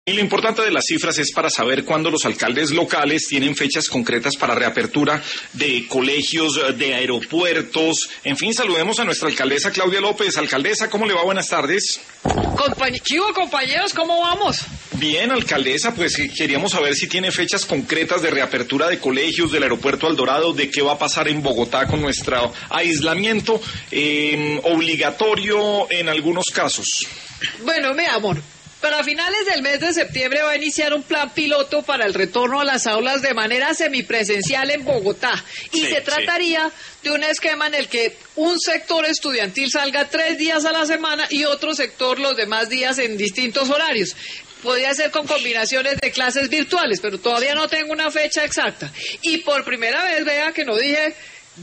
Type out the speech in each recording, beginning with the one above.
Y lo importante de las cifras es para saber cuándo los alcaldes locales tienen fechas concretas para reapertura de colegios, de aeropuertos. En fin, saludemos a nuestra alcaldesa Claudia López. Alcaldesa, ¿cómo le va? Buenas tardes. Chivo, compañeros, ¿cómo vamos? Bien, alcaldesa, pues queríamos saber si tiene fechas concretas de reapertura de colegios, del aeropuerto El Dorado, de qué va a pasar en Bogotá con nuestro aislamiento obligatorio en algunos casos. Bueno, mi amor, para finales del mes de septiembre va a iniciar un plan piloto para el retorno a las aulas de manera semipresencial en Bogotá. Y se trataría de un esquema en el que un sector estudiantil salga 3 días a la semana y otro sector los demás días en distintos horarios. Podría ser con combinaciones de clases virtuales, pero todavía no tengo una fecha exacta. Y por primera vez, vea que no dije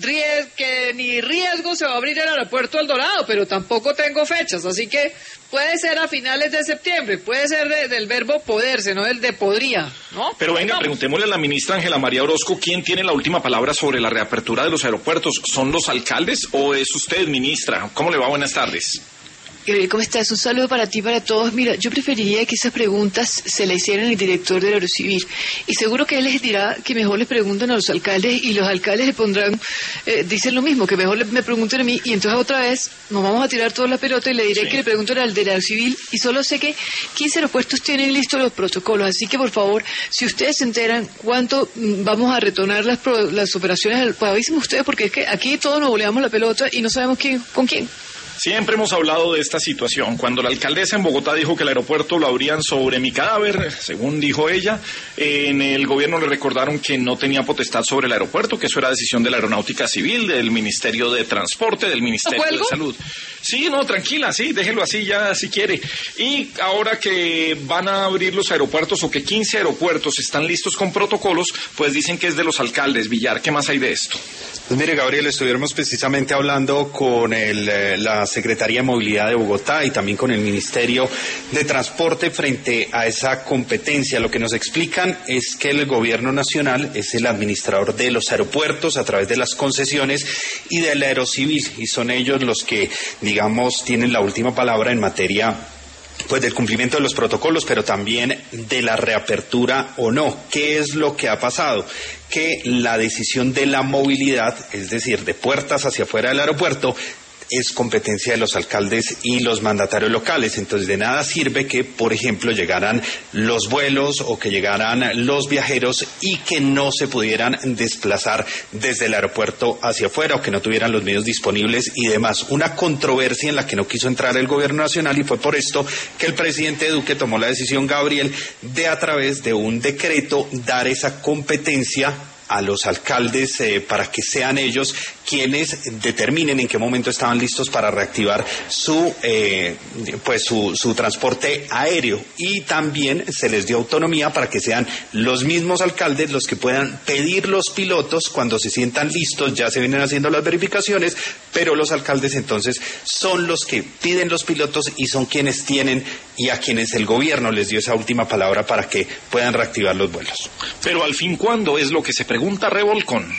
que ni riesgo se va a abrir el aeropuerto El Dorado, pero tampoco tengo fechas, así que puede ser a finales de septiembre, puede ser del verbo poderse, no del de podría, ¿no? Pero venga, preguntémosle a la ministra Ángela María Orozco, ¿quién tiene la última palabra sobre la reapertura de los aeropuertos? ¿Son los alcaldes o es usted, ministra? ¿Cómo le va? Buenas tardes. ¿Cómo estás? Un saludo para ti y para todos. Mira, yo preferiría que esas preguntas se las hicieran al director del Aerocivil. Y seguro que él les dirá que mejor les pregunten a los alcaldes y los alcaldes le pondrán, dicen lo mismo, que mejor me pregunten a mí. Y entonces otra vez nos vamos a tirar toda la pelota y le diré que le pregunten al del Aerocivil. Y solo sé que 15 aeropuertos tienen listos los protocolos. Así que, por favor, si ustedes se enteran cuánto vamos a retornar las operaciones, pues avísenme ustedes, porque es que aquí todos nos boleamos la pelota y no sabemos con quién. Siempre hemos hablado de esta situación. Cuando la alcaldesa en Bogotá dijo que el aeropuerto lo abrían sobre mi cadáver, según dijo ella, en el gobierno le recordaron que no tenía potestad sobre el aeropuerto, que eso era decisión de la Aeronáutica Civil, del Ministerio de Transporte, del Ministerio de Salud. Sí, no, tranquila, sí, déjelo así ya si quiere. Y ahora que van a abrir los aeropuertos o que 15 aeropuertos están listos con protocolos, pues dicen que es de los alcaldes. Villar, ¿qué más hay de esto? Pues mire, Gabriel, estuvimos precisamente hablando con la Secretaría de Movilidad de Bogotá y también con el Ministerio de Transporte frente a esa competencia. Lo que nos explican es que el Gobierno Nacional es el administrador de los aeropuertos a través de las concesiones y del Aerocivil, y son ellos los que, digamos, tienen la última palabra en materia pues del cumplimiento de los protocolos, pero también de la reapertura o no. ¿Qué es lo que ha pasado? Que la decisión de la movilidad, es decir, de puertas hacia afuera del aeropuerto, es competencia de los alcaldes y los mandatarios locales. Entonces, de nada sirve que, por ejemplo, llegaran los vuelos o que llegaran los viajeros y que no se pudieran desplazar desde el aeropuerto hacia afuera o que no tuvieran los medios disponibles y demás. Una controversia en la que no quiso entrar el gobierno nacional, y fue por esto que el presidente Duque tomó la decisión, Gabriel, de a través de un decreto dar esa competencia a los alcaldes para que sean ellos quienes determinen en qué momento estaban listos para reactivar su transporte aéreo, y también se les dio autonomía para que sean los mismos alcaldes los que puedan pedir los pilotos cuando se sientan listos. Ya se vienen haciendo las verificaciones, pero los alcaldes entonces son los que piden los pilotos y son quienes tienen y a quienes el gobierno les dio esa última palabra para que puedan reactivar los vuelos. Pero al fin, ¿cuándo? Es lo que se pregunta Revolcón.